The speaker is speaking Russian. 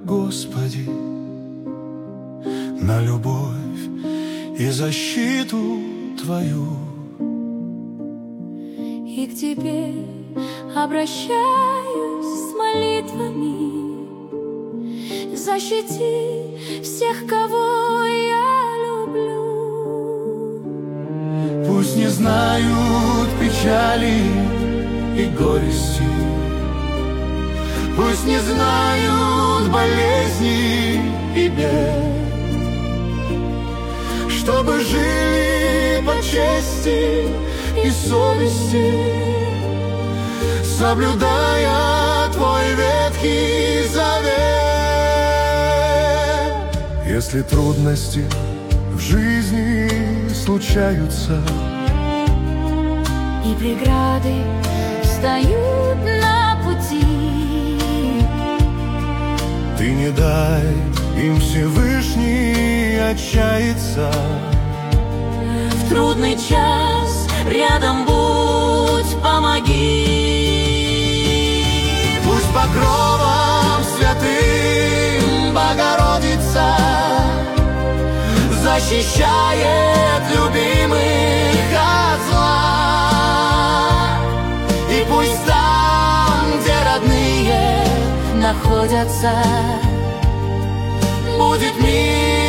Господи, на любовь и защиту Твою. И к Тебе обращаюсь с молитвами: защити всех, кого я люблю. Пусть не знают печали и горести, пусть не знают болезни и бед, чтобы жили по чести и совести, соблюдая Твой ветхий завет. Если трудности в жизни случаются и преграды встают на пути, Ты не дай им, Всевышний, отчаяться. в трудный час рядом будь, помоги. Пусть покровом святым Богородица защищает любимых от зла. И пусть там, где родные находятся, будет мир.